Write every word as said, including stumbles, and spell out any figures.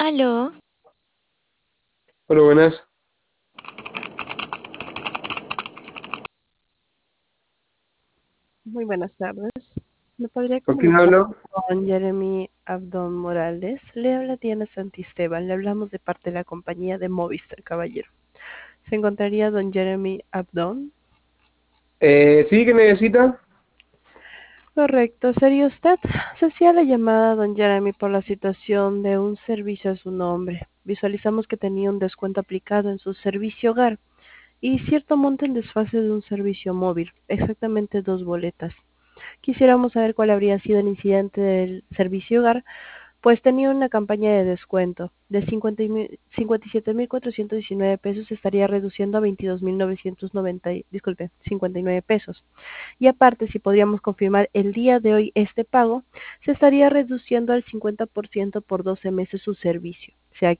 Aló, Hola, buenas. Muy buenas tardes. ¿Me podría ¿Con quién comunicar hablo? con Jeremy Abdón Morales? Le habla Diana Santisteban. Le hablamos de parte de la compañía de Movistar, caballero. ¿Se encontraría don Jeremy Abdón? Eh, ¿sí que necesita? Correcto. ¿Sería usted? Se hacía la llamada, don Jeremy, por la situación de un servicio a su nombre. Visualizamos que tenía un descuento aplicado en su servicio hogar y cierto monto en desfase de un servicio móvil, exactamente dos boletas. Quisiéramos saber cuál habría sido el incidente del servicio hogar, pues tenía una campaña de descuento de cincuenta y mil- cincuenta y siete mil cuatrocientos diecinueve pesos, se estaría reduciendo a veintidós mil novecientos noventa, y- disculpe, cincuenta y nueve pesos. Y aparte, si podríamos confirmar el día de hoy este pago, se estaría reduciendo al cincuenta por ciento por doce meses su servicio.